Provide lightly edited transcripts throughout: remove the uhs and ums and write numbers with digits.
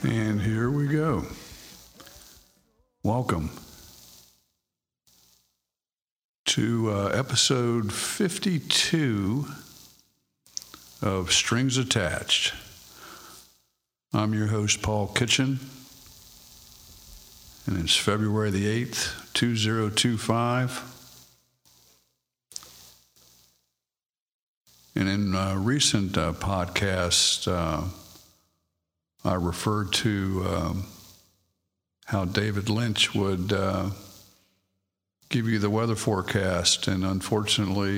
And here we go. Welcome to episode 52 of Strings Attached. I'm your host, Paul Kitchen, and it's February the 8th, 2025. And in a recent podcast, I referred to how David Lynch would give you the weather forecast. And unfortunately,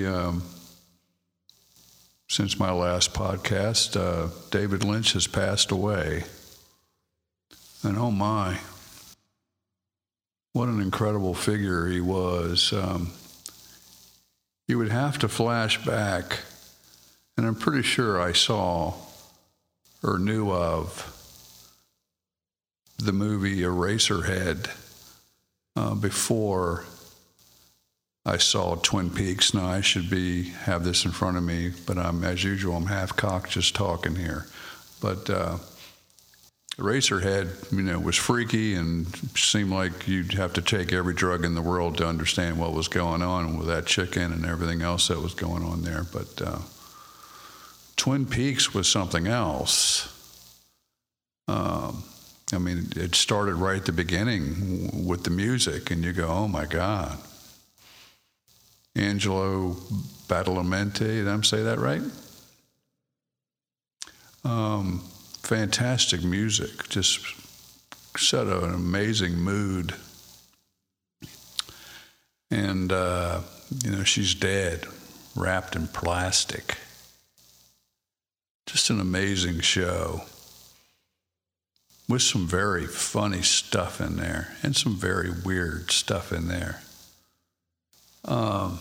since my last podcast, David Lynch has passed away. And oh my, what an incredible figure he was. You would have to flash back, and I'm pretty sure I saw or knew of the movie Eraserhead before I saw Twin Peaks. Now I should have this in front of me, but as usual, I'm half-cocked just talking here. But Eraserhead, was freaky and seemed like you'd have to take every drug in the world to understand what was going on with that chicken and everything else that was going on there. But Twin Peaks was something else. It started right at the beginning with the music, and you go, oh my God. Angelo Badalamenti, did I say that right? Fantastic music, just set an amazing mood. And, she's dead, wrapped in plastic. Just an amazing show with some very funny stuff in there and some very weird stuff in there. But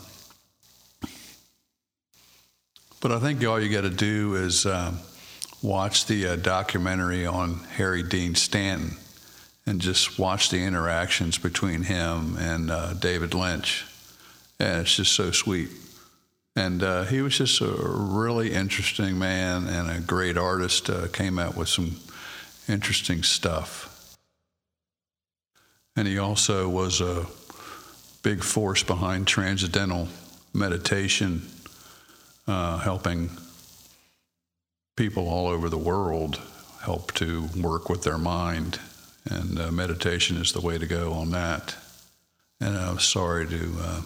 I think all you got to do is watch the documentary on Harry Dean Stanton and just watch the interactions between him and David Lynch. And it's just so sweet. And he was just a really interesting man and a great artist, came out with some interesting stuff. And he also was a big force behind transcendental meditation, helping people all over the world help to work with their mind. And meditation is the way to go on that. And I was sorry to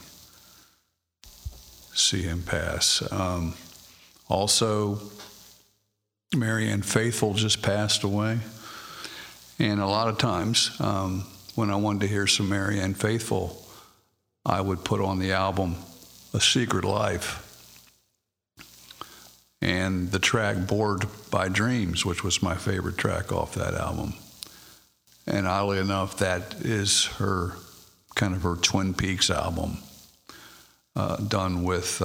see him pass. Also, Marianne Faithfull just passed away. And a lot of times, when I wanted to hear some Marianne Faithfull, I would put on the album A Secret Life and the track Bored by Dreams, which was my favorite track off that album. And oddly enough, that is her Twin Peaks album, done with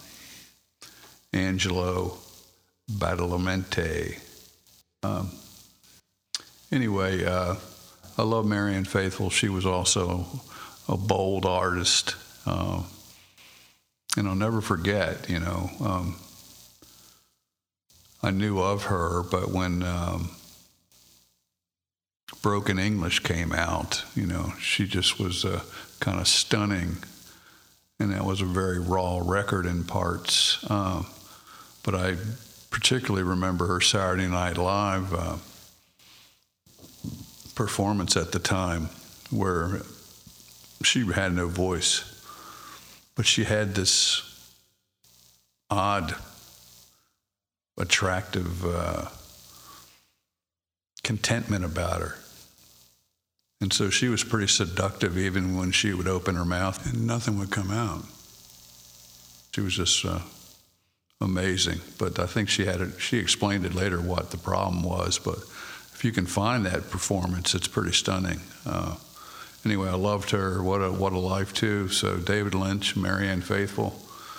Angelo Badalamenti. Anyway, I love Marianne Faithfull. She was also a bold artist. And I'll never forget, I knew of her, but when Broken English came out, she just was kind of stunning. And that was a very raw record in parts. But I particularly remember her Saturday Night Live performance at the time, where she had no voice, but she had this odd, attractive contentment about her. And so she was pretty seductive even when she would open her mouth and nothing would come out. She was just amazing. But I think she explained it later what the problem was. But if you can find that performance, it's pretty stunning. Anyway, I loved her. What a life too. So David Lynch, Marianne Faithfull.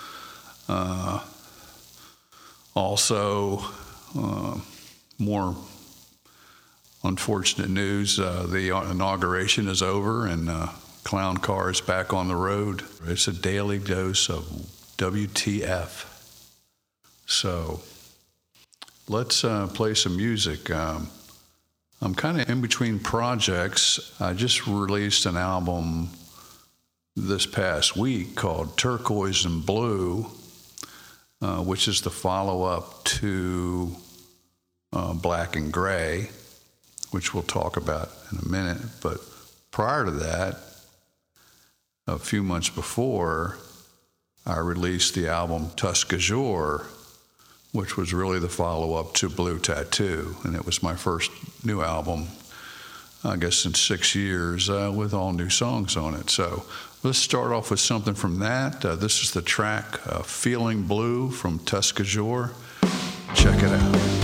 Also, more unfortunate news, the inauguration is over and Clown Car is back on the road. It's a daily dose of WTF. So let's play some music. I'm kind of in between projects. I just released an album this past week called Turquoise and Blue, which is the follow-up to Black and Gray, which we'll talk about in a minute. But prior to that, a few months before, I released the album Tuscajor, which was really the follow-up to Blue Tattoo. And it was my first new album, I guess, in 6 years, with all new songs on it. So let's start off with something from that. This is the track Feeling Blue from Tuscajor. Check it out.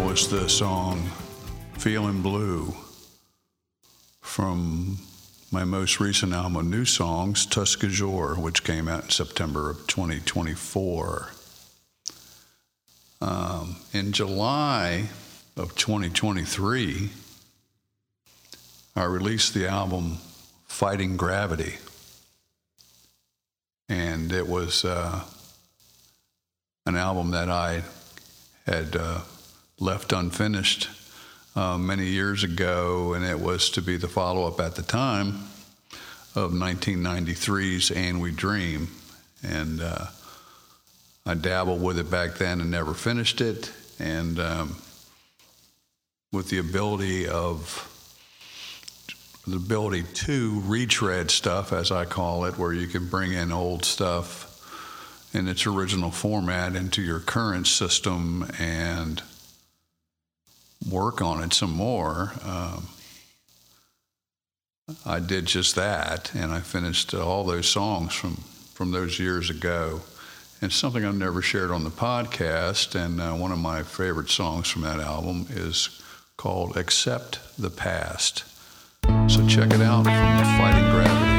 was the song Feeling Blue from my most recent album, New Songs, Tuscajour, which came out in September of 2024. In July of 2023, I released the album Fighting Gravity. And it was an album that I had left unfinished many years ago, and it was to be the follow-up at the time of 1993's And We Dream. And I dabbled with it back then and never finished it. And with the ability to retread stuff, as I call it, where you can bring in old stuff in its original format into your current system and work on it some more. I did just that, and I finished all those songs from those years ago. And something I've never shared on the podcast, and one of my favorite songs from that album is called Accept the Past. So check it out from Fighting Gravity.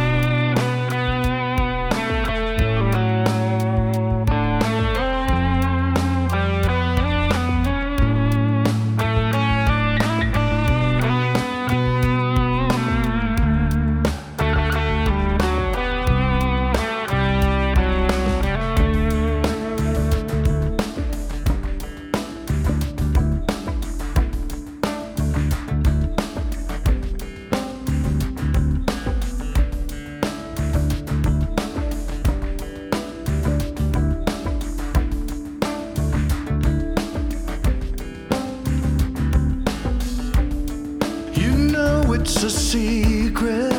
It's a secret,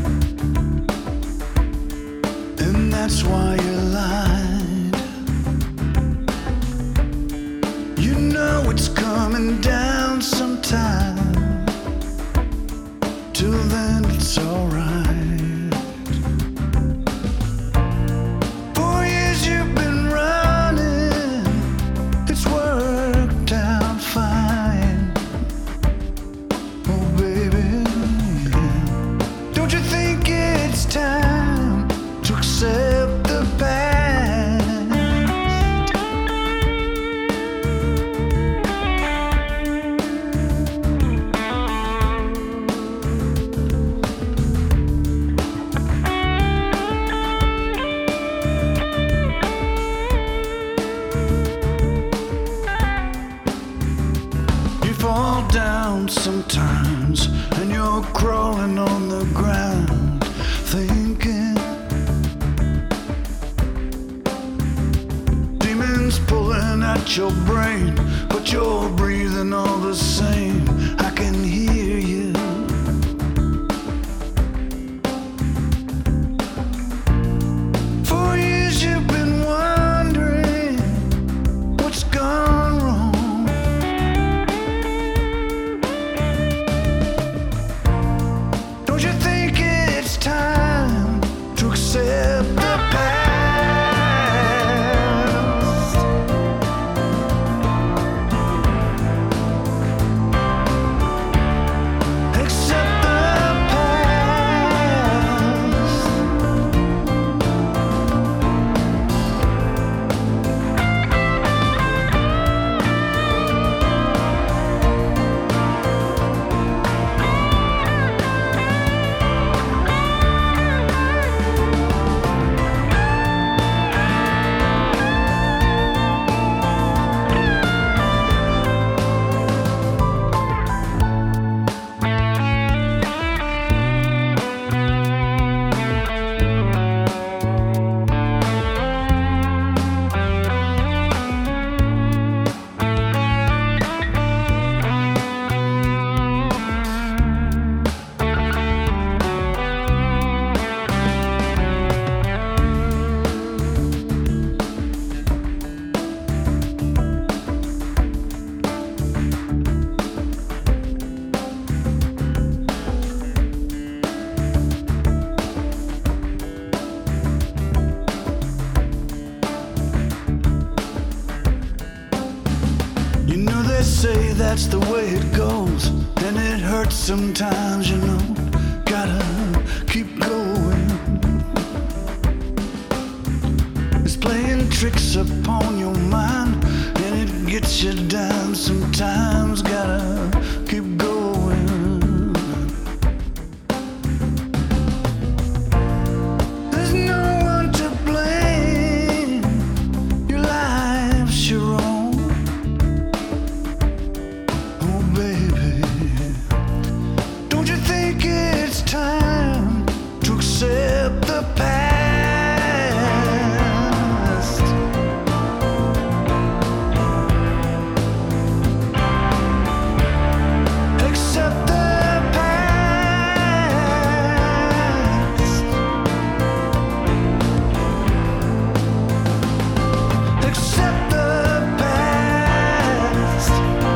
and that's why you lied. You know it's coming down sometime. Till then it's alright. 4 years you've been running, it's worked out fine. Oh baby, don't you think it's time to accept the past? You fall down sometimes and you're crawling on the ground, thinking demons pulling at your brain, but you're breathing all the same. I can hear you. For years you've been wondering what's gone wrong. Don't you think it's time to accept the past? say that's the way it goes, and it hurts sometimes, you know. Gotta keep going. It's playing tricks upon your mind, and it gets you down sometimes. Gotta keep going. There's no one to blame. Your life's your own. Oh baby, don't you think it's time to accept the past? Accept the past. Accept the past.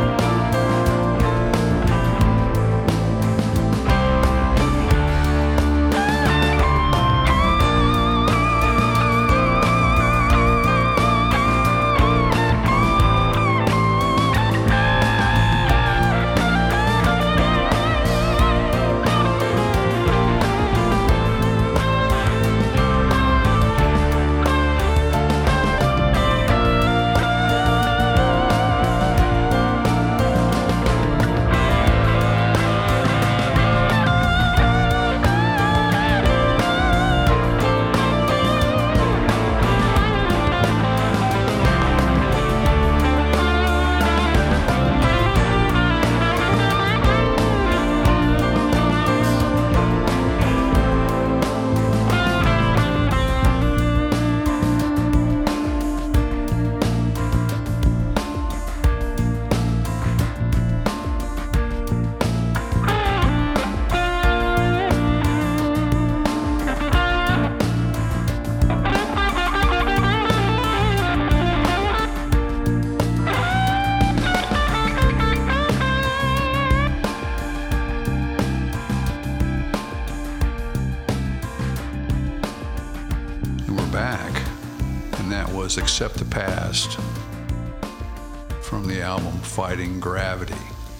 And we're back, and that was Accept the Past from the album Fighting Gravity.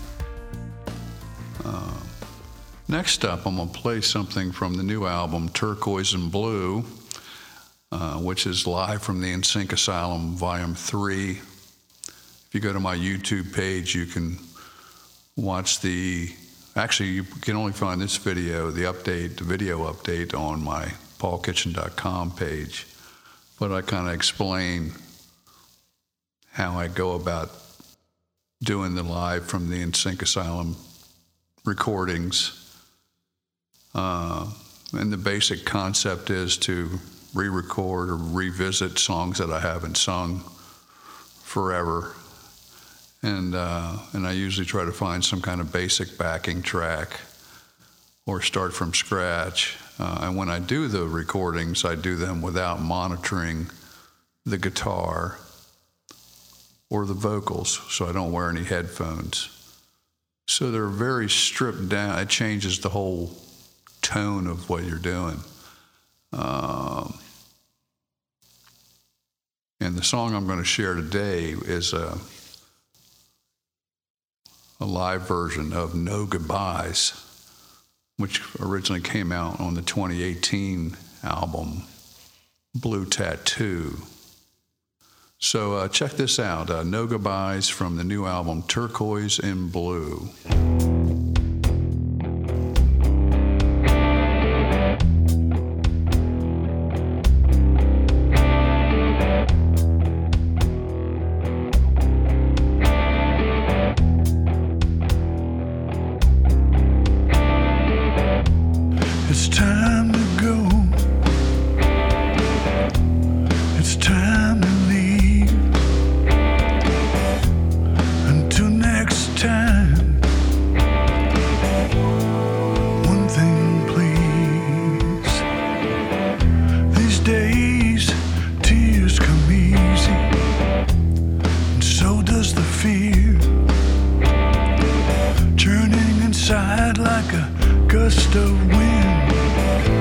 Next up, I'm going to play something from the new album Turquoise and Blue, which is live from the NSYNC Asylum Volume 3. If you go to my YouTube page, you can watch actually, you can only find this video, the video update on my paulkitchen.com page. But I kind of explain how I go about doing the live from the NSYNC Asylum recordings. And the basic concept is to re-record or revisit songs that I haven't sung forever. And I usually try to find some kind of basic backing track or start from scratch. And when I do the recordings, I do them without monitoring the guitar or the vocals, so I don't wear any headphones. So they're very stripped down. It changes the whole tone of what you're doing. And the song I'm going to share today is a live version of No Goodbyes, which originally came out on the 2018 album Blue Tattoo. So check this out, No Goodbyes from the new album Turquoise and Blue. It's time to go. It's time to leave. Until next time. One thing, please. These days, tears come easy, and so does the fear. Churning inside like a gust of wind.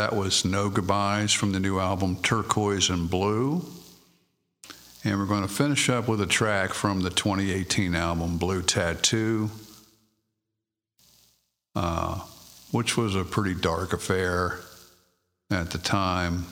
that was No Goodbyes from the new album Turquoise and Blue. And we're going to finish up with a track from the 2018 album Blue Tattoo, which was a pretty dark affair at the time.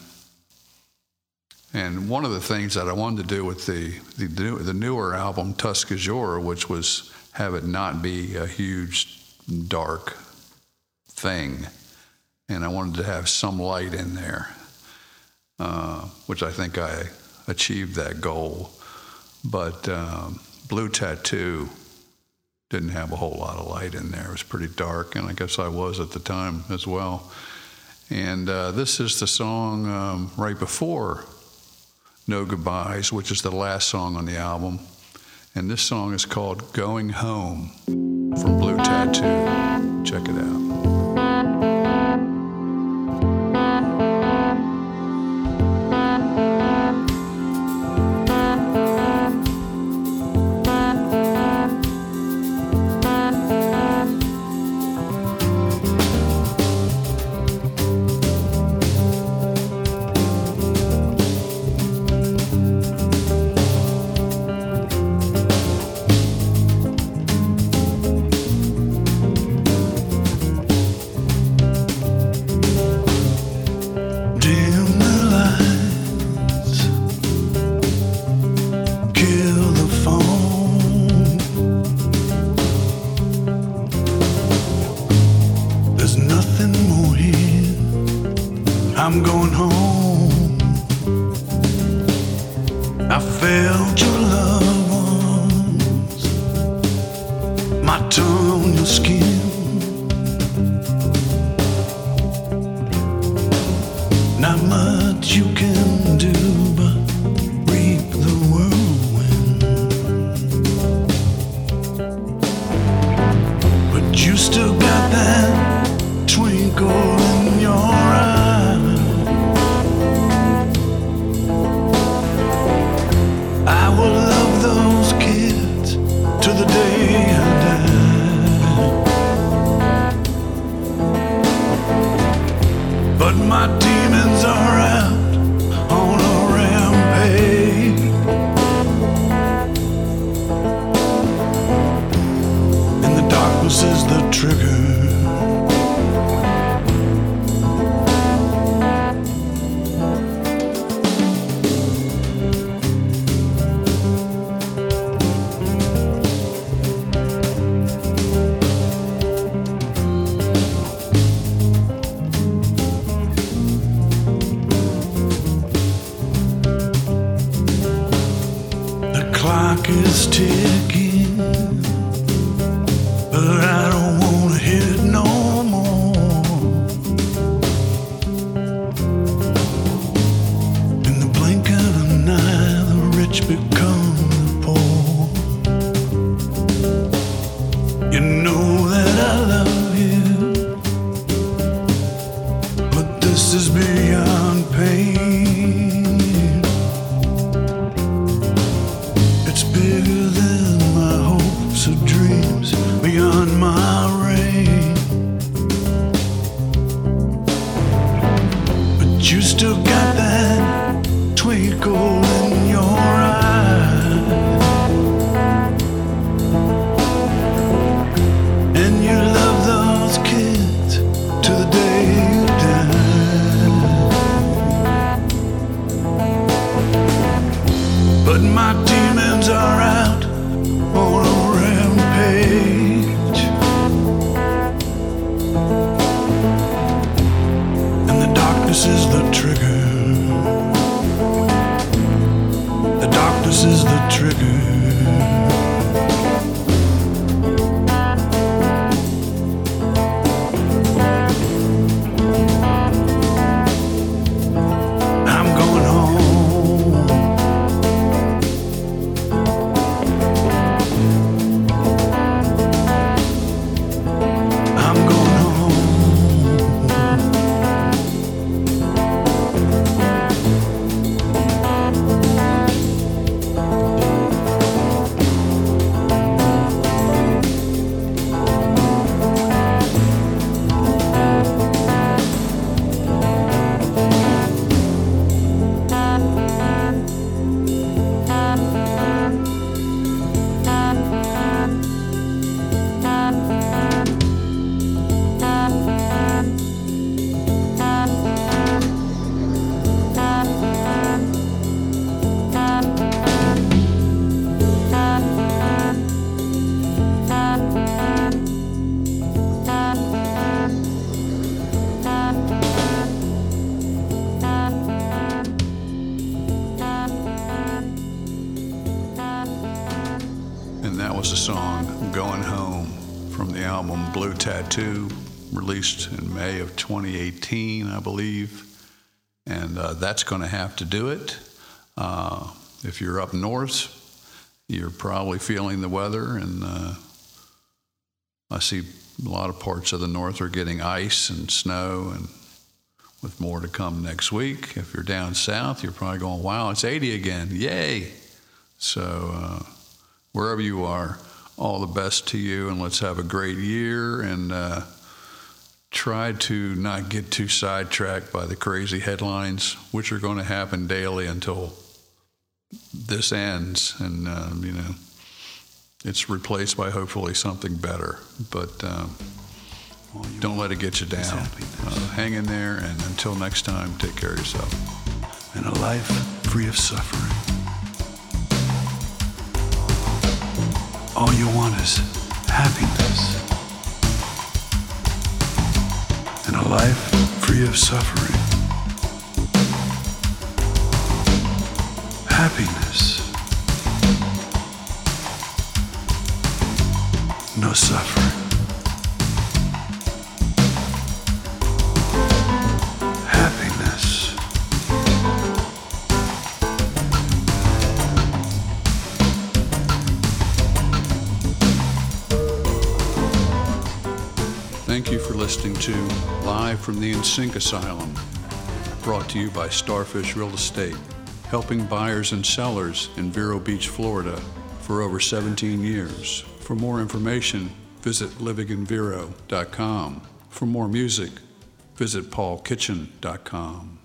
And one of the things that I wanted to do with the newer album Tusk Azure, which was have it not be a huge dark thing, and I wanted to have some light in there, which I think I achieved that goal. But Blue Tattoo didn't have a whole lot of light in there. It was pretty dark, and I guess I was at the time as well. And this is the song right before No Goodbyes, which is the last song on the album. And this song is called Going Home from Blue Tattoo. Check it out. I'm going home. I felt your love once, my tongue on your skin. Not much you can do but reap the whirlwind. But you still got that twinkle in your eye. I will love those kids to the day I die. But my demons are out on a rampage, and the darkness is the trigger. Clock is ticking, but I don't wanna hit it no more. In the blink of an eye, the rich become the poor. You know that I love you, but this is beyond pain. It's bigger than my hopes or dreams, beyond my reign. But you still got that twinkle in your eye, and you love those kids to the day you die. But my demons are out on a rampage, and the darkness is the trigger. The darkness is the trigger. was the song Going Home from the album Blue Tattoo, released in May of 2018, I believe. And that's going to have to do it. If you're up north, you're probably feeling the weather, and I see a lot of parts of the north are getting ice and snow, and with more to come next week. If you're down south, you're probably going, wow, it's 80 again, yay. So wherever you are, all the best to you, and let's have a great year, and try to not get too sidetracked by the crazy headlines, which are going to happen daily until this ends, and it's replaced by hopefully something better. But don't let it get you down. Hang in there, and until next time, take care of yourself. And a life free of suffering. All you want is happiness. And a life free of suffering. Happiness. No suffering. Happiness. Thank you for listening to Live from the NSYNC Asylum, brought to you by Starfish Real Estate, helping buyers and sellers in Vero Beach, Florida for over 17 years. For more information, visit livinginvero.com. For more music, visit paulkitchen.com.